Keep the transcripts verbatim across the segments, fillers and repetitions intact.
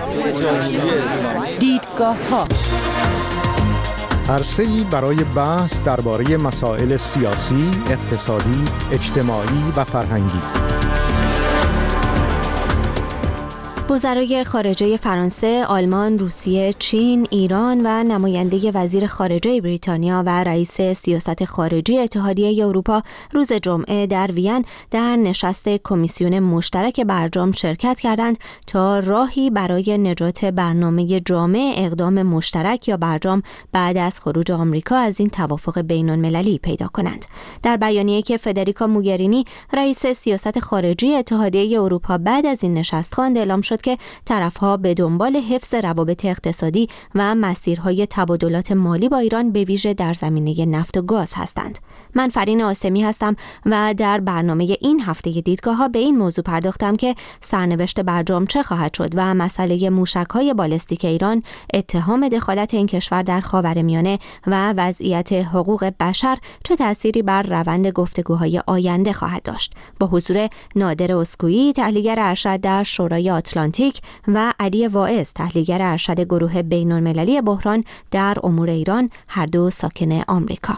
دیدگاه‌ها عرصه‌ای برای بحث درباره مسائل سیاسی، اقتصادی، اجتماعی و فرهنگی. وزرای خارجه فرانسه، آلمان، روسیه، چین، ایران و نماینده وزیر خارجه بریتانیا و رئیس سیاست خارجی اتحادیه اروپا روز جمعه در وین در نشست کمیسیون مشترک برجام شرکت کردند تا راهی برای نجات برنامه جامع اقدام مشترک یا برجام بعد از خروج آمریکا از این توافق بین‌المللی پیدا کنند. در بیانیه‌ای که فدریکا موگرینی رئیس سیاست خارجی اتحادیه اروپا بعد از این نشست خواند، اعلام شد که طرف‌ها به دنبال حفظ روابط اقتصادی و مسیرهای تبادلات مالی با ایران به ویژه در زمینه نفت و گاز هستند. من فرین آسمی هستم و در برنامه این هفته دیدگاه‌ها به این موضوع پرداختم که سرنوشت برجام چه خواهد شد و مسئله موشک‌های بالستیک ایران، اتهام دخالت این کشور در خاورمیانه و وضعیت حقوق بشر چه تأثیری بر روند گفتگوهای آینده خواهد داشت. با حضور نادر اسکویی، تحلیلگر ارشد در شورای آتلانتیک و علی واعظ، تحلیلگر ارشد گروه بین‌المللی بحران در امور ایران، هر دو ساکن آمریکا.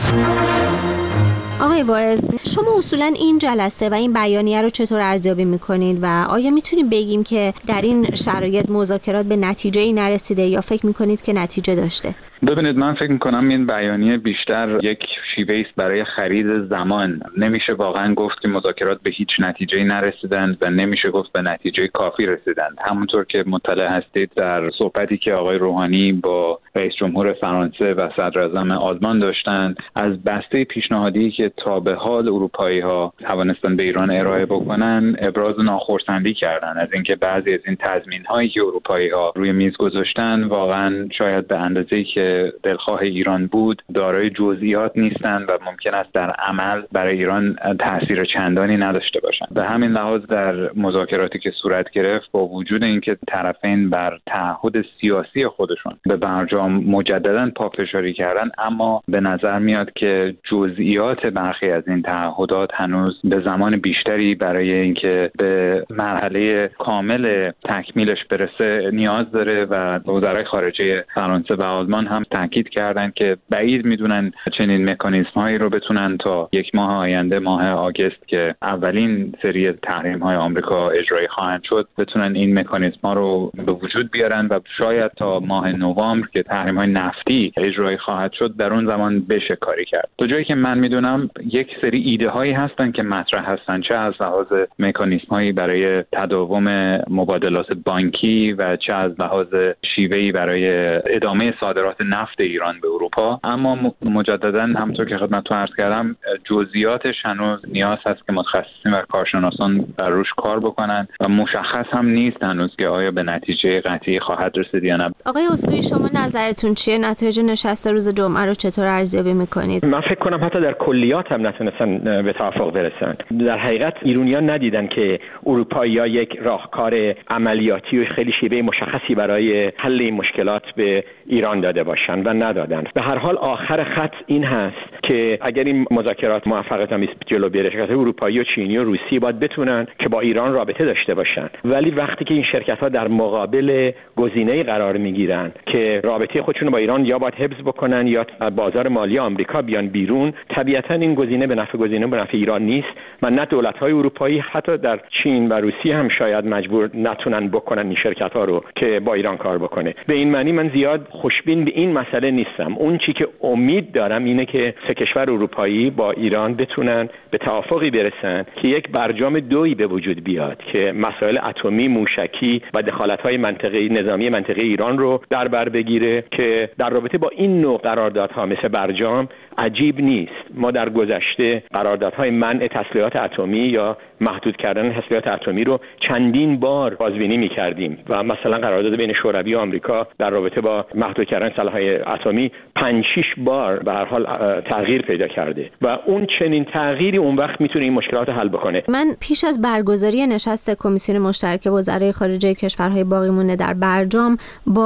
آقای واعظ، شما اصولاً این جلسه و این بیانیه رو چطور ارزیابی می‌کنید و آیا می‌تونیم بگیم که در این شرایط مذاکرات به نتیجه‌ای نرسیده یا فکر می‌کنید که نتیجه داشته؟ ببینید، من فکر می‌کنم این بیانیه بیشتر یک شیوه است برای خرید زمان. نمیشه واقعاً گفت که مذاکرات به هیچ نتیجه‌ای نرسیدند و نمیشه گفت به نتیجه کافی رسیدند. همونطور که مطلع هستید، در صحبتی که آقای روحانی با رئیس جمهور فرانسه و صدر اعظم آلمان داشتند، از بسته پیشنهادی که تا به حال اروپایی‌ها توانستن به ایران ارائه بکنن ابراز ناخرسندی کردن از اینکه بعضی از این تضمین‌هایی که اروپایی‌ها روی میز گذاشتن واقعاً شاید به اندازه‌ای که دلخواه ایران بود دارای جزئیات نیستند و ممکن است در عمل برای ایران تاثیر چندانی نداشته باشند. به همین لحاظ در مذاکراتی که صورت گرفت، با وجود اینکه طرفین بر تعهد سیاسی خودشون به برجام مجددا پافشاری کردن، اما به نظر میاد که جزئیات برخی از این تعهدات هنوز به زمان بیشتری برای اینکه به مرحله کامل تکمیلش برسه نیاز داره و وزرای خارجه فرانسه و آلمان هم تاکید کردن که بعید میدونن چنین مکانیزم‌هایی رو بتونن تا یک ماه آینده، ماه آگوست که اولین سری تحریم‌های آمریکا اجرایی خواهند شد، بتونن این مکانیزم‌ها رو به وجود بیارن و شاید تا ماه نوامبر که تحریم‌های نفتی اجرایی خواهد شد در اون زمان بشه کاری کرد. تا جایی که من میدونم یک سری ایده هایی هستن که مطرح هستن، چه از لحاظ مکانیزم هایی برای تداوم مبادلات بانکی و چه از لحاظ شیوهی برای ادامه صادرات نفت ایران به اروپا، اما مجددا همونطور که خدمتتون عرض کردم جزئیاتش هنوز نیاز هست که متخصصین و کارشناسان بر روش کار بکنن و مشخص هم نیست هنوز که آیا به نتیجه قطعی خواهد رسید یا نه. آقای اسکویی، شما نظرتون چیه؟ نتایج نشست روز جمعه رو چطور ارزیابی میکنید؟ من فکر کنم حتی در کلیات هم نتونستن به توافق برسن. در حقیقت ایرانیان ندیدن که اروپایی‌ها یک راهکار عملیاتی و خیلی شیوه مشخصی برای حل این مشکلات به ایران داده باشن و ندادن. به هر حال آخر خط این هست که اگر این مذاکرات موفقیت آمیز جلو بره، شرکت‌های اروپایی و چینی و روسی باید بتونن که با ایران رابطه داشته باشن، ولی وقتی که این شرکت‌ها در مقابل گزینه‌ای قرار می‌گیرن که رابطه خودشون رو با ایران یا باید حفظ بکنن یا بازار مالی آمریکا بیان بیرون، طبیعتاً این گزینه به نفع گزینه به نفع ایران نیست و نه دولت‌های اروپایی حتی در چین و روسیه هم شاید مجبور نتونن بکنن این شرکت‌ها رو که با ایران کار بکنه. به این معنی من زیاد خوشبین به این مسئله نیستم. اون چی که امید دارم اینه که سه کشور اروپایی با ایران بتونن به توافقی برسن که یک برجام دویی به وجود بیاد که مسائل اتمی، موشکی و دخالت‌های منطقه‌ای نظامی منطقه ایران رو در بر بگیره که در رابطه با این نوع قراردادها مثل برجام عجیب نیست. ما در گذشته قراردادهای منع تسلیحات اتمی یا محدود کردن تسلیحات اتمی رو چندین بار بازبینی می‌کردیم و مثلا قرارداد بین شوروی و آمریکا در رابطه با محدود کردن سلاح‌های اتمی پنج شش بار به هر حال تغییر پیدا کرده و اون چنین تغییری اون وقت میتونه این مشکلات رو حل بکنه. من پیش از برگزاری نشست کمیسیون مشترک وزرای خارجه کشورهای باقی مونده در برجام با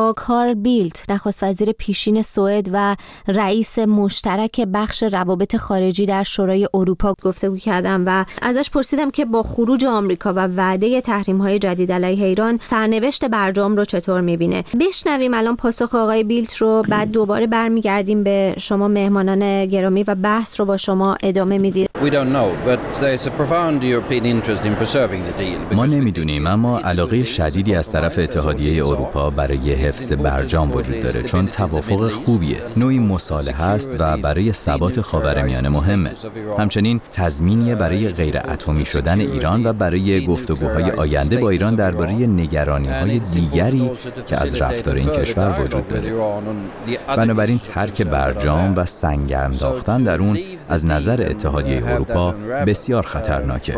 با کارل بیلت، نخست وزیر پیشین سوئد و رئیس مشترک بخش روابط خارجی در شورای اروپا گفتگو کردم و ازش پرسیدم که با خروج آمریکا و وعده تحریم‌های جدید علیه ایران سرنوشت برجام رو چطور می‌بینه. بشنویم الان پاسخ آقای بیلت رو، بعد دوباره برمیگردیم به شما مهمانان گرامی و بحث رو با شما ادامه میدیم. ما نمیدونیم، اما علاقه شدیدی از طرف اتحادیه اروپا برای حفظ برجام وجود داره، چون توافق خوبیه، نوعی مصالحه است و برای ثبات خاورمیانه مهمه. همچنین تضمینیه برای غیر اتمی شدن ایران و برای گفتگوهای آینده با ایران درباره نگرانی‌های دیگری که از رفتار این کشور وجود داره. بنابراین ترک برجام و سنگ انداختن در اون از نظر اتحادیه اروپا بسیار خطرناکه.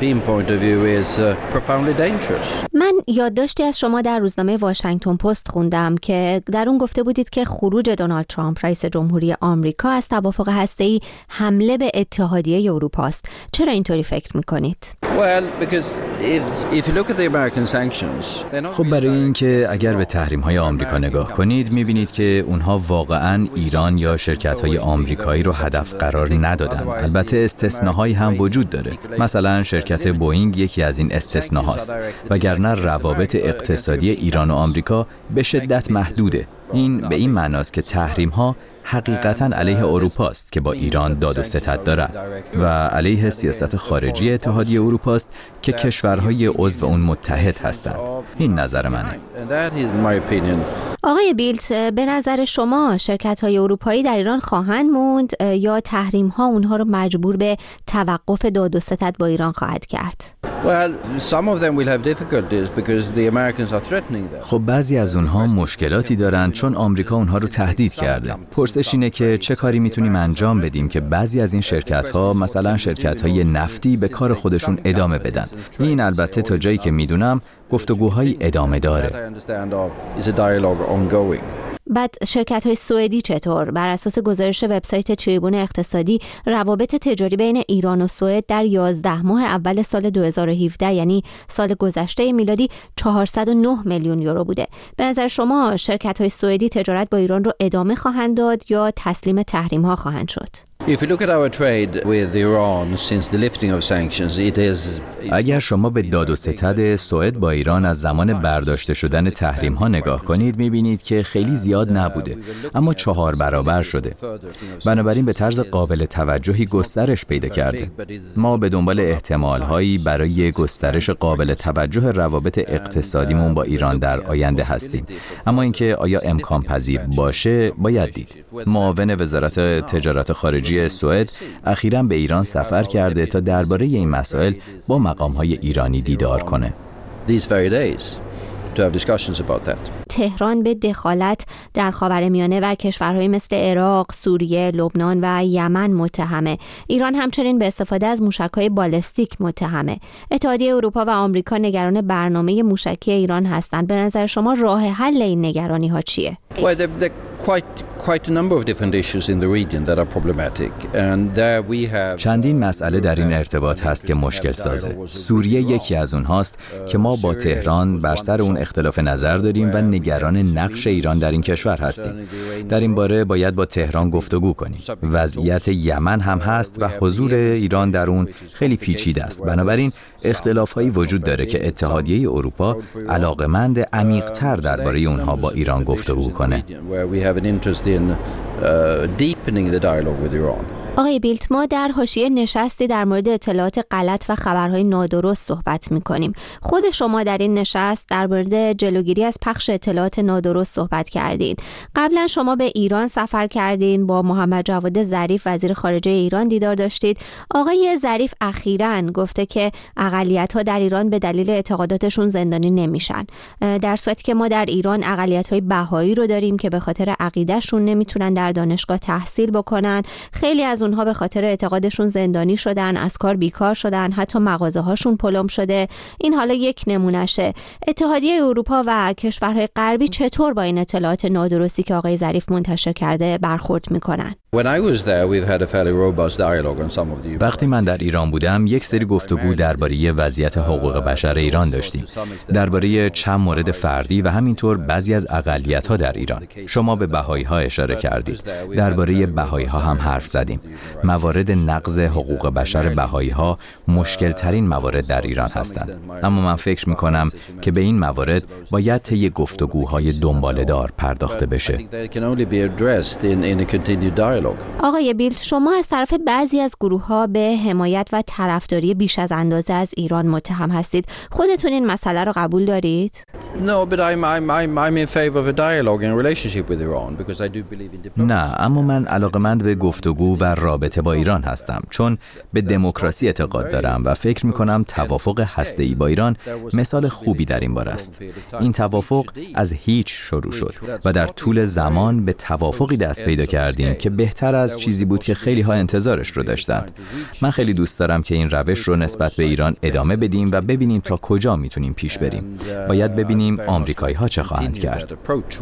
من یادداشتی از شما در روزنامه واشنگتن پست خوندم که در اون گفته بودید که خروج دونالد ترامپ رئیس جمهوری آمریکا از توافق هسته‌ای حمله به اتحادیه اروپا است. چرا اینطوری فکر می‌کنید؟ خب برای اینکه اگر به تحریم‌های آمریکا نگاه کنید می‌بینید که اونها واقعاً ایران یا شرکت‌های آمریکایی رو هدف قرار ندادن. البته استثناهایی هم وجود داره. مثلا شرکت بوئینگ یکی از این استثناهاست. وگرنه روابط اقتصادی ایران و آمریکا به شدت محدوده. این به این معناست که تحریم‌ها حقیقتاً علیه اروپا است که با ایران داد و ستد دارد و علیه سیاست خارجی اتحادیه اروپا است که کشورهای عضو اون متحد هستند. این نظر منه. آقای بیلت، به نظر شما شرکت‌های اروپایی در ایران خواهند موند یا تحریم‌ها اونها رو مجبور به توقف داد و ستد با ایران خواهد کرد؟ خب بعضی از اونها مشکلاتی دارن چون آمریکا اونها رو تهدید کرده. پرسش اینه که چه کاری میتونیم انجام بدیم که بعضی از این شرکت‌ها، مثلا شرکت‌های نفتی، به کار خودشون ادامه بدن. این البته تا جایی که میدونم گفتگوهای ادامه داره. بعد شرکت‌های سوئدی چطور؟ بر اساس گزارش وبسایت تریبون اقتصادی، روابط تجاری بین ایران و سوئد در یازده ماه اول سال دو هزار و هفده، یعنی سال گذشته میلادی، چهارصد و نه میلیون یورو بوده. به نظر شما شرکت‌های سوئدی تجارت با ایران رو ادامه خواهند داد یا تسلیم تحریم‌ها خواهند شد؟ اگر شما به داد و ستد سوئد با ایران از زمان برداشته شدن تحریم ها نگاه کنید میبینید که خیلی زیاد نبوده، اما چهار برابر شده. بنابراین به طرز قابل توجهی گسترش پیدا کرده. ما به دنبال احتمال هایی برای گسترش قابل توجه روابط اقتصادیمون با ایران در آینده هستیم، اما اینکه آیا امکان پذیر باشه باید دید. معاون وزارت تجارت خارجی سوئد اخیراً به ایران سفر کرده تا درباره این مسائل با مقام‌های ایرانی دیدار کنه. تهران به دخالت در خاورمیانه و کشورهای مثل عراق، سوریه، لبنان و یمن متهمه. ایران همچنین به استفاده از موشک‌های بالستیک متهمه. اتحادیه اروپا و آمریکا نگران برنامه موشکی ایران هستند. به نظر شما راه حل این نگرانی‌ها چیه؟ چندین مسئله در این ارتباط هست که مشکل سازه. سوریه یکی از اونهاست که ما با تهران بر سر اون اختلاف نظر داریم و نگران نقش ایران در این کشور هستیم. در این باره باید با تهران گفتگو کنیم. وضعیت یمن هم هست و حضور ایران در اون خیلی پیچیده است. بنابراین اختلاف‌هایی وجود داره که اتحادیه اروپا علاقمند عمیق‌تر درباره اونها با ایران گفتگو کنه. آقای بیلت، ما در حاشیه نشستی در مورد اطلاعات غلط و خبرهای نادرست صحبت می‌کنیم. خود شما در این نشست در مورد جلوگیری از پخش اطلاعات نادرست صحبت کردید. قبلا شما به ایران سفر کردین، با محمد جواد ظریف وزیر خارجه ایران دیدار داشتید. آقای ظریف اخیراً گفته که اقلیت‌ها در ایران به دلیل اعتقاداتشون زندانی نمیشن، در صورتی که ما در ایران اقلیت‌های بهایی رو داریم که به خاطر عقیده‌شون نمیتونن در دانشگاه تحصیل بکنن. خیلی از اونها به خاطر اعتقادشون زندانی شدن، از کار بیکار شدن، حتی مغازه هاشون پلم شده. این حالا یک نمونهشه. اتحادیه اروپا و کشورهای غربی چطور با این اطلاعات نادرستی که آقای ظریف منتشر کرده برخورد میکنن؟ وقتی من در ایران بودم یک سری گفتگو درباره وضعیت حقوق بشر ایران داشتیم، درباره چند مورد فردی و همینطور بعضی از اقلیت‌ها در ایران. شما به بهائی‌ها اشاره کردید. درباره بهائی‌ها هم حرف زدیم. موارد نقض حقوق بشر بهائی‌ها مشکل ترین موارد در ایران هستند. اما من فکر می‌کنم که به این موارد باید طی گفتگوهای دنباله‌دار پرداخته بشه. آقای بیلت، شما از طرف بعضی از گروه‌ها به حمایت و طرفداری بیش از اندازه از ایران متهم هستید. خودتون این مسئله رو قبول دارید؟ نه، اما من علاقه‌مند به گفتگو و رابطه با ایران هستم، چون به دموکراسی اعتقاد دارم و فکر می‌کنم توافق هسته‌ای با ایران مثال خوبی در این باره است. این توافق از هیچ شروع شد و در طول زمان به توافقی دست پیدا کردیم که بهتر از چیزی بود که خیلی ها انتظارش رو داشتن. من خیلی دوست دارم که این روش رو نسبت به ایران ادامه بدیم و ببینیم تا کجا میتونیم پیش بریم. باید ببینیم آمریکایی ها چه خواهند کرد.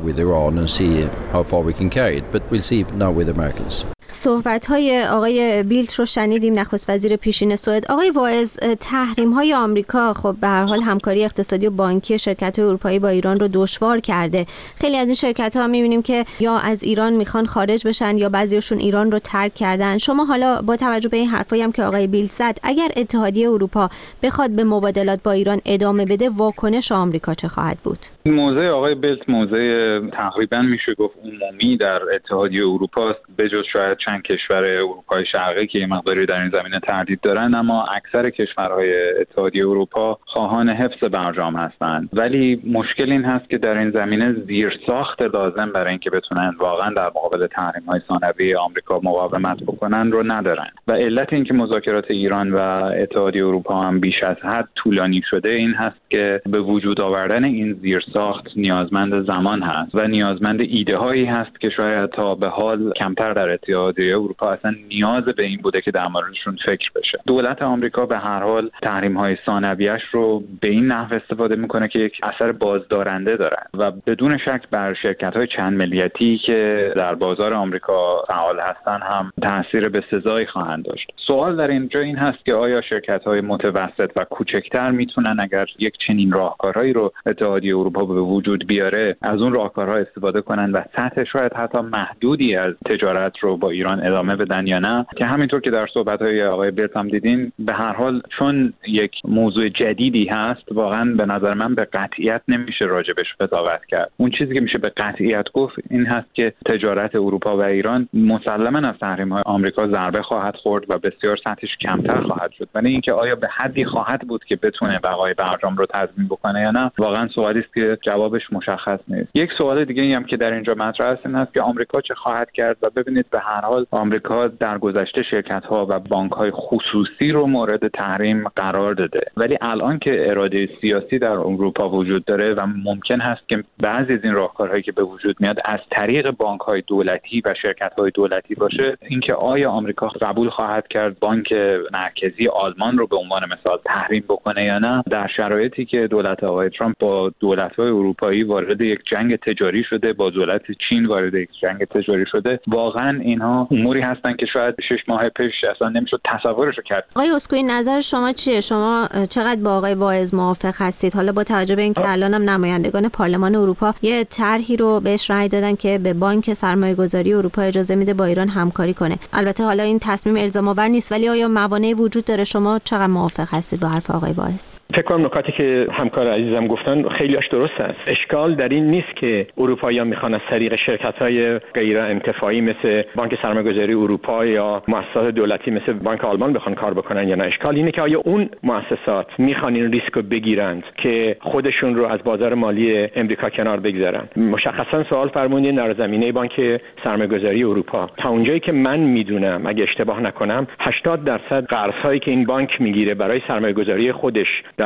صحبت‌های آقای بیلت رو شنیدیم، نخست وزیر پیشین سوئد. آقای واعظ، تحریم‌های آمریکا خب به هر حال همکاری اقتصادی و بانکی شرکت‌های اروپایی با ایران رو دشوار کرده. خیلی از این شرکت‌ها می‌بینیم که یا از ایران میخوان خارج بشن یا بعضیاشون ایران رو ترک کردن. شما حالا با توجه به این حرفایی هم که آقای بیلت زد، اگر اتحادیه اروپا بخواد به مبادلات با ایران ادامه بده، واکنش آمریکا چه خواهد بود؟ موضع آقای بیلت موضع تقریبا میشه گفت عمومی در اتحادیه اروپا است، به جز شاید چند کشور اروپای شرقی که یه مقداری در این زمینه تردید دارن، اما اکثر کشورهای اتحادیه اروپا خواهان حفظ برجام هستند. ولی مشکل این هست که در این زمینه زیرساخت لازم برای اینکه بتونن واقعا در مقابل تحریم‌های ثانویه آمریکا مقاومت بکنن رو ندارن. و علت اینکه مذاکرات ایران و اتحادیه اروپا هم بیش از حد طولانی شده این هست که به وجود آوردن این زیرساخت نیازمند زمان هست و نیازمند ایده هایی هست که شاید تا به حال کمتر در اتحادیه اروپا اصلا نیاز به این بوده که در موردشون فکر بشه. دولت آمریکا به هر حال تحریم های ثانویه‌اش رو به این نحو استفاده میکنه که یک اثر بازدارنده داره و بدون شک بر شرکت های چند ملیتی که در بازار آمریکا فعال هستن هم تاثیر بسزایی خواهند داشت. سوال در اینجا این هست که آیا شرکت های متوسط و کوچکتر میتونن اگر یک چنین راهکارهایی رو اتحادیه اروپا به وجود بیاره از اون راهکارها استفاده کنن و سطح شاید حتی محدودی از تجارت رو با ایران ادامه بدن یا نه، که همینطور که در صحبت‌های آقای بیلت هم دیدین به هر حال چون یک موضوع جدیدی هست واقعا به نظر من به قطعیت نمیشه راجبش قضاوت کرد. اون چیزی که میشه به قطعیت گفت این هست که تجارت اروپا و ایران مسلماً از تحریم‌های آمریکا ضربه خواهد خورد و بسیار سطحش کمتر خواهد شد. ولی اینکه آیا به حدی خواهد بود که بتونه بقای برجام رو تضمین بکنه یا نه واقعا سوالی است که جوابش مشخص نیست. یک سوال دیگه ای هم که در اینجا مطرح است این است که آمریکا چه خواهد کرد و ببینید به هر حال آمریکا در گذشته شرکت‌ها و بانک‌های خصوصی رو مورد تحریم قرار داده، ولی الان که اراده سیاسی در اروپا وجود داره و ممکن هست که بعضی از این راهکارهایی که به وجود میاد از طریق بانک‌های دولتی و شرکت‌های دولتی باشه، اینکه آیا آمریکا قبول خواهد کرد بانک مرکزی آلمان رو به عنوان مثال تحریم بکنه یا نه، در شرایطی که دولت آقای ترامپ با دولت‌های اروپایی وارد یک جنگ تجاری شده، با دولت چین وارد یک جنگ تجاری شده، واقعا اینها اموری هستن که شاید شش ماه پیش اصلا نمیشد تصورش رو کرد. آقای اسکوئی، نظر شما چیه؟ شما چقدر با آقای واعظ موافق هستید؟ حالا با توجه به اینکه الانم نمایندگان پارلمان اروپا یه طرحی رو بهش رأی دادن که به بانک سرمایه‌گذاری اروپا اجازه میده با ایران همکاری کنه. البته حالا این تصمیم الزام آور نیست، ولی آیا موانعی وجود داره؟ شما چقدر موافق هستید با حرف آقای واعظ؟ فکر کنم نکاتی که همکار عزیزم گفتن خیلیش درست است. اشکال در این نیست که اروپایی‌ها میخوان از طریق شرکت‌های غیر انتفاعی مثل بانک سرمایه‌گذاری اروپا یا مؤسسات دولتی مثل بانک آلمان بخوان کار بکنن یا نه. اشکال اینه که آیا اون مؤسسات میخوان این ریسک رو بگیرند که خودشون رو از بازار مالی امریکا کنار بگذارن. مشخصا سوال فرمودین در زمینه بانک سرمایه‌گذاری اروپا. تا اونجایی که من میدونم اگه اشتباه نکنم هشتاد درصد قرض‌هایی که این بانک میگیره برای سرمایه‌گذاری خودش در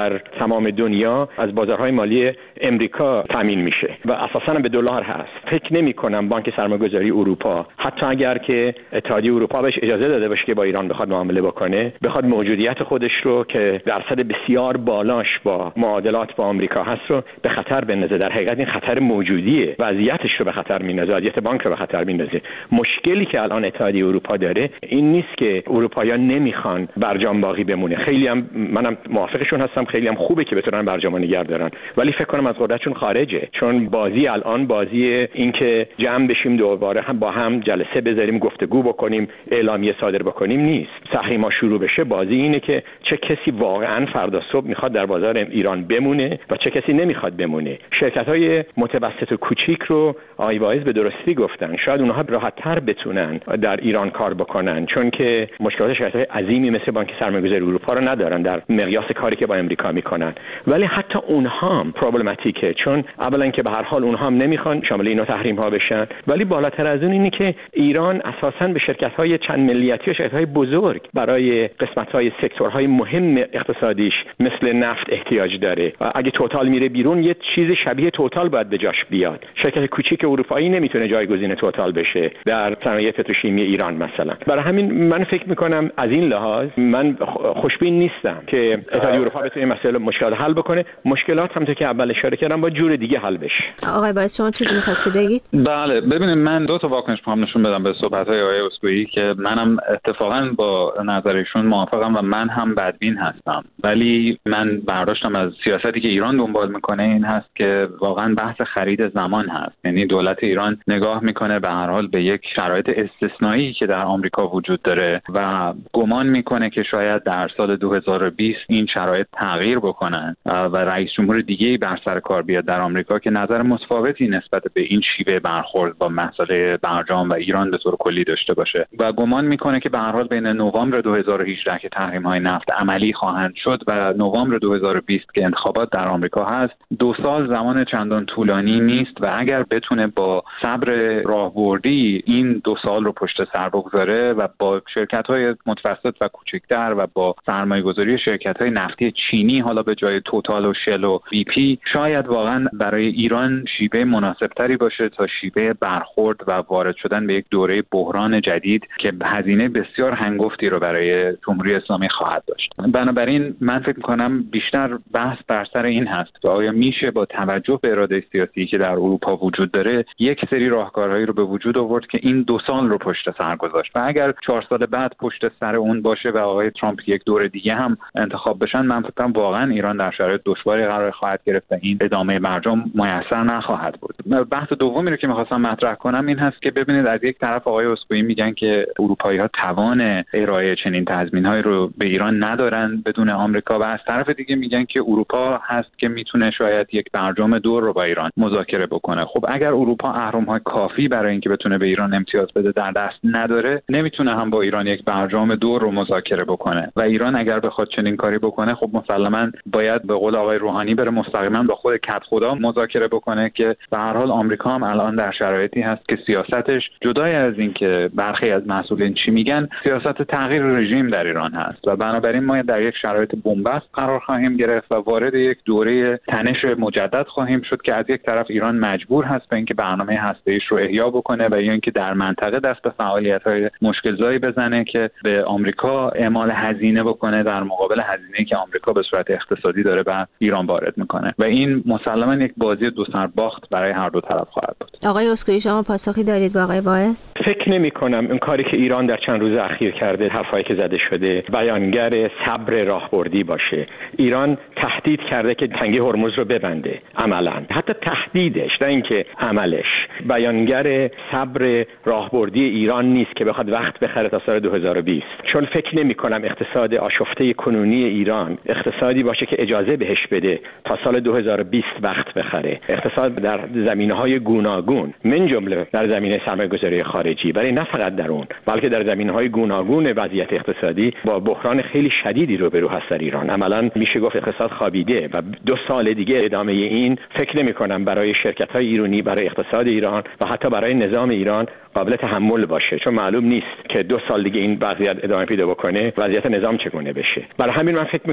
در تمام دنیا از بازارهای مالی امریکا تامین میشه و اساساً به دلار هست. فکر نمی‌کنم بانک سرمایه‌گذاری اروپا حتی اگر که اتحادیه اروپا بهش اجازه داده باشه که با ایران بخواد معامله بکنه، بخواد موجودیت خودش رو که درصد بسیار بالاش با معادلات با آمریکا هست رو به خطر بندازه. در حقیقت این خطر موجودیه، وضعیتش رو به خطر میندازه، وضعیت بانک رو به خطر میندازه. مشکلی که الان اتحادیه اروپا داره این نیست که اروپایی‌ها نمیخوان برجام باقی بمونه. خیلی هم منم موافقشون هستم، خیلی هم خوبه که بتونن برجام نگه دارن، ولی فکر کنم از قدرتشون خارجه. چون بازی الان بازی این که جمع بشیم دوباره هم با هم جلسه بذاریم گفتگو بکنیم اعلامیه صادر بکنیم نیست. تحریما شروع بشه بازی اینه که چه کسی واقعا فردا صبح میخواد در بازار ایران بمونه و چه کسی نمیخواد بمونه. شرکت‌های متوسط و کوچیک رو آقای وایز به درستی گفتن، شاید اونها راحت‌تر بتونن در ایران کار بکنن چون که مشکلات شرکت‌های عظیمی مثل بانک سرمایه‌گذاری اروپا رو ندارن در مقیاس کاری که با امریکا میکنن. ولی حتی اونها هم پروبلماتیکه، چون اولا که به هر حال اونها هم نمیخوان شامل اینا تحریم‌ها بشن، ولی بالاتر از اون اینه که ایران اساساً به شرکت‌های چند ملیتی و شرکت‌های بزرگ برای قسمت‌های سکتورهای مهم اقتصادیش مثل نفت احتیاج داره. و اگه توتال میره بیرون یه چیز شبیه توتال باید به جاش بیاد. شرکت کوچیک اروپایی نمیتونه جایگزین توتال بشه در صنایع پتروشیمی ایران مثلا. برای همین من فکر میکنم از این لحاظ من خوشبین نیستم که اتحادیه اروپا بتونه این مسئله مشکلات حل بکنه. مشکلات هم که اول اشاره کردم با جور دیگه حل بشه. آقای باعث شما چیزی می‌خواستید بگید؟ بله ببینید من دو تا واکنش می‌خوام نشون بدم به صحبت‌های آقای اسکوئی که منم اتفاقاً با نظرشون موافقم و من هم بدبین هستم، ولی من برداشتم از سیاستی که ایران دنبال میکنه این هست که واقعاً بحث خرید زمان هست. یعنی دولت ایران نگاه میکنه به هر حال به یک شرایط استثنایی که در آمریکا وجود داره و گمان میکنه که شاید در سال دو هزار و بیست این شرایط تغییر بکنن و رئیس جمهور دیگه‌ای بر سر کار بیاد در آمریکا که نظر متفاوتی نسبت به این شیوه برخورد با مسئله برجام و ایران به طور کلی داشته باشه و گمان میکنه که به هر حال بین نوامبر دو هزار و هجده که تحریم‌های نفت عملی خواهند شد و نوامبر دو هزار و بیست که انتخابات در آمریکا هست، دو سال زمان چندان طولانی نیست و اگر بتونه با صبر راهبردی این دو سال رو پشت سر بگذاره و با شرکت‌های متوسط و کوچکتر و با سرمایه‌گذاری شرکت‌های نفتی چینی حالا به جای توتال و شل و بی پی شاید واقعا برای ایران شیوه مناسبتری باشه تا شیوه برخورد و وارد شدن به یک دوره بحران جدید که هزینه بسیار هنگفتی رو برای جمهوری اسلامی خواهد داشت. بنابراین من فکر می‌کنم بیشتر بحث بر سر این هست که آیا میشه با توجه به اراده سیاسی که در اروپا وجود داره یک سری راهکارهایی رو به وجود آورد که این دو سال رو پشت سر گذاشت و اگر چهار سال بعد پشت سر اون باشه و آقای ترامپ یک دوره دیگه هم انتخاب بشن، من فکر کنم واقعا ایران در شرایط دشواری قرار خواهد گرفت و این ادامه برجام میسر نخواهد بود. بحث دومی رو که می‌خواستم مطرح کنم این هست که ببینید از یک طرف آقای اسکوئی میگن که اروپایی‌ها توان ارائه چنین تضمین‌هایی رو به ایران ندارن بدون آمریکا و از طرف دیگه میگن که اروپا هست که میتونه شاید یک برجام دور رو با ایران مذاکره بکنه. خب اگر اروپا اهرم‌های کافی برای اینکه بتونه به ایران امتیاز بده در دست نداره، نمیتونه هم با ایران یک برجام دور رو مذاکره بکنه و ایران اگر بخواد چنین کاری بکنه خب مسلماً باید به قول آقای روحانی بره مستقیما با خود کدخدا مذاکره بکنه که به هر حال آمریکا هم الان در شرایطی هست که سیاستش جدای از این که برخی از مسئولین چی میگن، سیاست تغییر رژیم در ایران هست و بنابراین ما در یک شرایط بنبست قرار خواهیم گرفت و وارد یک دوره تنش مجدد خواهیم شد که از یک طرف ایران مجبور هست به اینکه برنامه هسته‌ایش رو احیا بکنه و یا اینکه در منطقه دست به فعالیت‌های مشکل‌زایی بزنه که به آمریکا اعمال هزینه بکنه در مقابل هزینه‌ای که آمریکا به صورت اقتصادی داره به ایران وارد میکنه و این مسلماً یک بازی دو سرباخت برای هر دو طرف خواهد بود. آقای اسکوئی شما پاسخی دارید با آقای باعث؟ فکر نمی‌کنم این کاری که ایران در چند روز اخیر کرده، حرفایی که زده شده، بیانگر صبر راهبردی باشه. ایران تهدید کرده که تنگه هرمز رو ببنده، عملاً حتی تهدیدش نه اینکه عملش بیانگر صبر راهبردی ایران نیست که بخواد وقت بخره تا سال دو هزار و بیست. چون فکر نمی‌کنم اقتصاد آشفته کنونی ایران اقتصادی باشه که اجازه بهش بده تا سال دو هزار و بیست وقت بخره. اقتصاد در زمینه‌های گوناگون من جمله در زمینه سرمایه‌گذاری خارجی، ولی نه فقط در اون، بلکه در زمینه‌های گوناگون وضعیت اقتصادی با بحران خیلی شدیدی روبرو هست در ایران. عملاً میشه گفت اقتصاد خوابیده و دو سال دیگه ادامه این فکر نمی‌کنم برای شرکت‌های ایرانی، برای اقتصاد ایران و حتی برای نظام ایران قابل تحمل باشه، چون معلوم نیست که دو سال دیگه این وضعیت ادامه پیدا بکنه وضعیت نظام چگونه بشه. برای همین من فکر می‌کنم که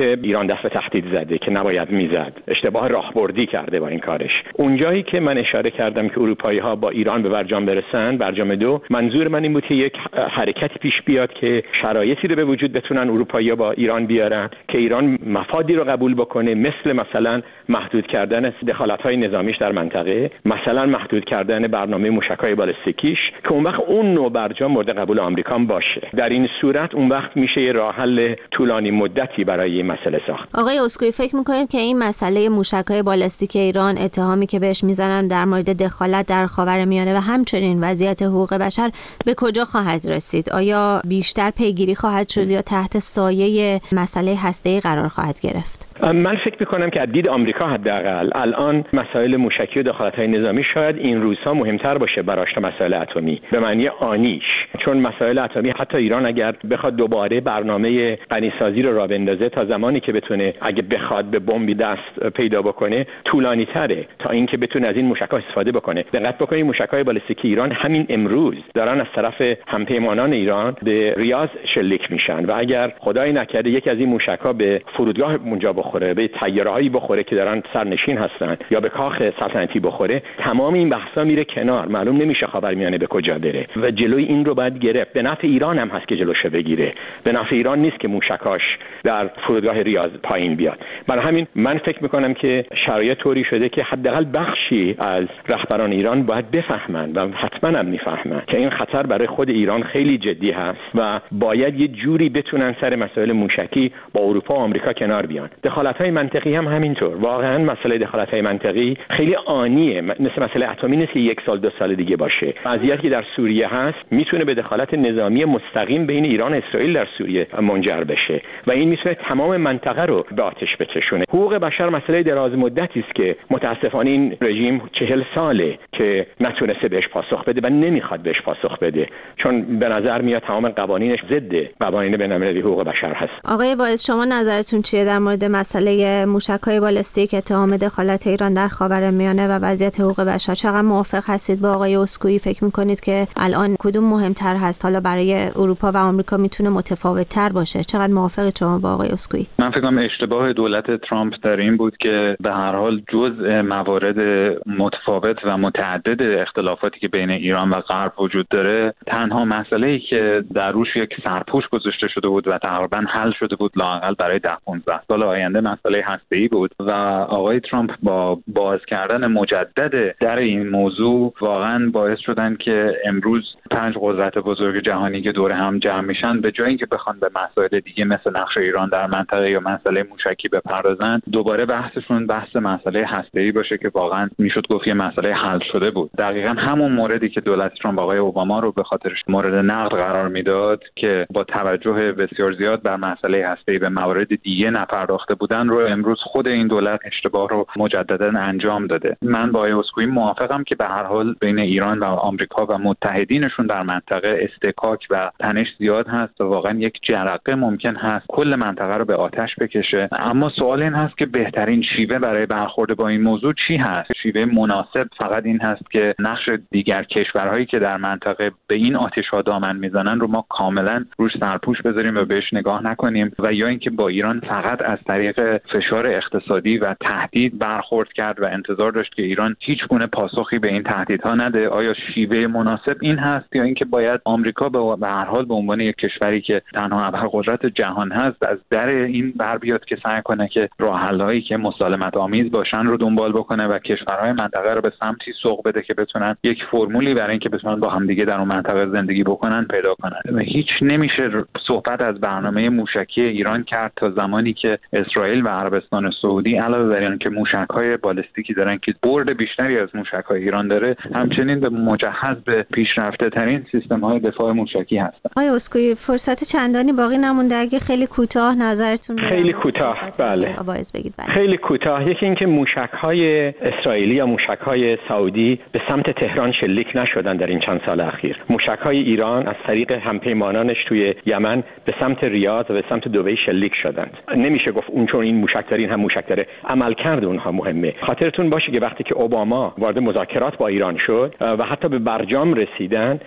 که ایران دست به تهدید زده که نباید میزد، اشتباه راهبردی کرده با این کارش. اونجایی که من اشاره کردم که اروپایی‌ها با ایران به برجام برسن، برجام دو، منظور من این بود که یک حرکتی پیش بیاد که شرایطی رو به وجود بتونن اروپایی‌ها با ایران بیارن که ایران مفادی رو قبول بکنه، مثل مثلا محدود کردن دخالت‌های نظامیش در منطقه، مثلا محدود کردن برنامه موشک‌های بالستیکیش، که اون وقت اون نوع برجام مورد قبول آمریکا باشه. در این صورت اون وقت میشه یه راه حل طولانی مدتی برای این مسئله ساخت. آقای اسکوئی، فکر می‌کنید که این مسئله موشک‌های بالستیک ایران، اتهامی که بهش میزنن در مورد دخالت در خاورمیانه و همچنین وضعیت حقوق بشر، به کجا خواهد رسید؟ آیا بیشتر پیگیری خواهد شد یا تحت سایه مسئله هسته‌ای قرار خواهد گرفت؟ من فکر می‌کنم که از دید آمریکا حداقل الان مسائل موشکی و دخالت‌های نظامی شاید این روزها مهمتر باشه براش تا مسائل اتمی به معنی آنیش، چون مسائل اتمی حتی ایران اگر بخواد دوباره برنامه غنیسازی رو راه بندازه، تا زمانی که بتونه اگه بخواد به بمبی دست پیدا بکنه طولانی‌تره تا اینکه بتونه از این موشک‌ها استفاده بکنه. دقت بکنید موشک‌های بالستیکی ایران همین امروز دارن از طرف همپیمانان ایران به ریاض شلیک میشن و اگر خدای نکرده یکی از این موشک‌ها به فرودگاه اونجا بخوره، به طیاره‌هایی بخوره که دارن سرنشین هستن یا به کاخ سلطنتی بخوره، تمام این بحثا میره کنار، معلوم نمیشه خاورمیانه به کجا بره و جلوی این رو باید گرفت. به نفع ایران هم هست که جلوشو بگیره، به نفع ایران نیست که موشکاش در فرودگاه ریاض پایین بیاد. برای همین من فکر میکنم که شرایط طوری شده که حداقل بخشی از رهبران ایران باید بفهمن و حتما هم میفهمن که این خطر برای خود ایران خیلی جدی هست و باید یه جوری بتونن سر مسائل موشکی با اروپا و آمریکا کنار بیان. دخالت‌های منطقی هم همینطور. واقعا مسئله دخالت‌های منطقی خیلی آنیه، مثل مسئله اتمی نیست که یک سال دو سال دیگه باشه. وضعیتی که در سوریه هست میتونه به دخالت نظامی مستقیم بین ایران و اسرائیل در سوریه منجر بشه و این میتونه تمام منطقه رو به آتش بکشونه. حقوق بشر مسئله دراز مدتی است که متاسفانه این رژیم چهل ساله که نتونسته بهش پاسخ بده و نمیخواد بهش پاسخ بده، چون به نظر میاد تمام قوانینش ضد قوانین بین‌المللی حقوق بشر هست. آقای واعظ، شما نظرتون چیه در مورد مسئله موشک‌های بالستیک، اتهام دخالت ایران در خاورمیانه و وضعیت حقوق بشر؟ چقدر موافق هستید با آقای اسکوئی؟ فکر می‌کنید که الان کدوم مهمتر هست؟ حالا برای اروپا و آمریکا میتونه متفاوت‌تر باشه. چقدر موافقید شما با آقای اسکوئی؟ من فکر کنم اشتباه دولت ترامپ در این بود که به هر حال جزء موارد متفاوت و متعدد اختلافاتی که بین ایران و غرب وجود داره، تنها مسئله‌ای که در روش یک سرپوش گذاشته شده بود و تقریباً حل شده بود لااقل برای ده پانزده سال آینده، مسئله هسته‌ای بود و آقای ترامپ با باز کردن مجدد در این موضوع واقعاً باعث شدن که امروز پنج قدرت بزرگ جهانی که دور هم جمع میشن، به جای اینکه بخوان به مسائل دیگه مثل نقش ایران در منطقه یا مسئله موشکی بپردازن، دوباره بحثشون بحث مسئله هسته‌ای باشه که واقعاً میشد گفت یه مسئله حل شده بود. دقیقاً همون موردی که دولت ترامپ آقای اوباما رو به خاطرش مورد نقد قرار میداد که با توجه بسیار زیاد بر مسئله هسته‌ای به موارد دیگه نپرداخته بودن، رو امروز خود این دولت اشتباه رو مجددا انجام داده. من با آقای اسکوئی موافقم که به هر حال بین ایران و آمریکا و متحدینشون در منطقه استکاک و تنش زیاد هست و واقعا یک جرقه ممکن هست کل منطقه رو به آتش بکشه. اما سوال این هست که بهترین شیوه برای برخورد با این موضوع چی هست؟ شیوه مناسب فقط این هست که نقش دیگر کشورهایی که در منطقه به این آتش‌ها دامن میزنن رو ما کاملا روش سرپوش بذاریم و بهش نگاه نکنیم، و یا اینکه با ایران فقط از طریق فشار اقتصادی و تهدید برخورد کرد و انتظار داشت که ایران هیچ گونه پاسخی به این تهدیدها نده. آیا شیوه مناسب این هست یا اینکه باید آمریکا به هر حال به عنوان یک کشوری که تنها ابرقدرت جهان هست از در این بر بیاد که سعی کنه که راه حل‌هایی که مسالمت آمیز باشن رو دنبال بکنه و کشورهای منطقه رو به سمتی سوق بده که بتونن یک فرمولی برای اینکه بتونن با همدیگه در اون منطقه زندگی بکنن پیدا کنن. هیچ نمیشه صحبت از برنامه موشکی ایران کرد تا زمانی که اسرائیل و عربستان سعودی علاوه بر اینکه موشک‌های بالستیکی دارن که برد بیشتری از موشک‌های ایران داره، همچنین به مجهز به پیشرفته‌ترین سیستم‌های دفاع موشکی هستن. آقای اسکوئی، فرصت چندانی باقی نمونده، اگه خیلی کوتاه نظرتون رو خیلی کوتاه بله آواز بگید. بله خیلی کوتاه. یکی اینکه موشک‌های اسرائیلی یا موشک‌های سعودی به سمت تهران شلیک نشدن در این چند سال اخیر. موشک‌های ایران از طریق همپیمانانش توی یمن به سمت ریاض و به سمت دبی شلیک شدند. نمیشه گفت اون چون این موشک دارین هم موشک داره، عملکرد اونها مهمه. خاطرتون باشه که وقتی که اوباما وارد مذاکرات با ایران شد و حتی به برجام رسیدن،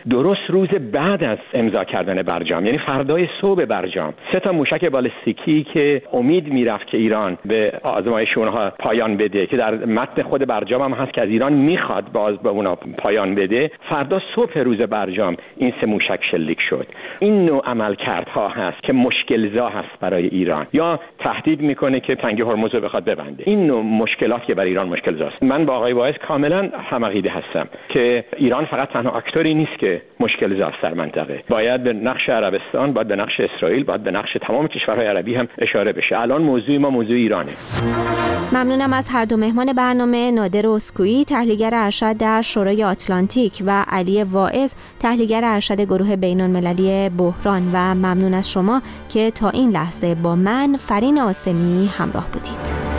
درست روز بعد از امضا کردن برجام، یعنی فردای صبح برجام، سه تا موشک بالستیکی که امید میرفت که ایران به آزمایش اونها پایان بده، که در متن خود برجام هم هست که از ایران میخواد باز به اونها پایان بده، فردا صبح روز برجام این سه موشک شلیک شد. این نوع عملکردها هست که مشکل‌زا هست برای ایران، یا تهدید میکنه که تنگ هرمز رو بخواد ببنده. این نوع مشکلات که برای ایران مشکل‌زاست. من با آقای واعظ کاملا هم عقیده هستم که ایران فقط تنها اکتوری نیست که مشکل‌زاست در منطقه. باید به نقش عربستان، باید به نقش اسرائیل، باید به نقش تمام کشورهای عربی هم اشاره بشه. الان موضوع ما موضوع ایرانه. ممنونم از هر دو مهمان برنامه، نادر اسکویی تحلیلگر ارشد در شورای آتلانتیک و علی واعظ تحلیلگر ارشد گروه بین‌المللی بحران، و ممنون از شما که تا این لحظه با من فرین آسمی همراه بودید.